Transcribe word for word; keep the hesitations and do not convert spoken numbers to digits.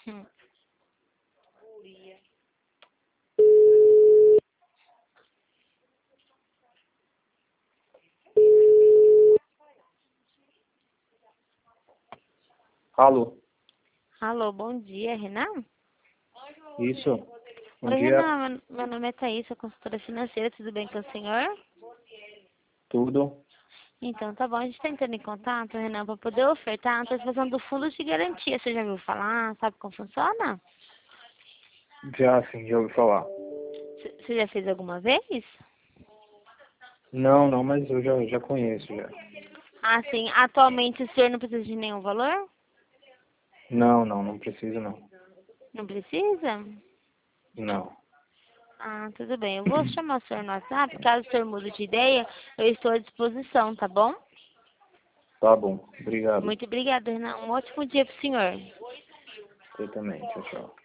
Hum. Alô? Alô, bom dia, Renan? Isso? Bom Oi, dia. Renan, meu, meu nome é Thaís, sou consultora financeira, tudo bem com o senhor? Tudo? Então, tá bom, a gente tá entrando em contato, Renan, para poder ofertar a antecipação do fundo de garantia. Você já ouviu falar? Sabe como funciona? Já sim, já ouvi falar. C- Você já fez alguma vez? Não, não, mas eu já, já conheço já. Ah, sim. Atualmente o senhor não precisa de nenhum valor? Não, não, não preciso não. Não precisa? Não. Ah, tudo bem. Eu vou chamar o senhor no WhatsApp. Caso o senhor mude de ideia, eu estou à disposição, tá bom? Tá bom, obrigado. Muito obrigada, Renan. Um ótimo dia pro senhor. Você também, tchau, tchau.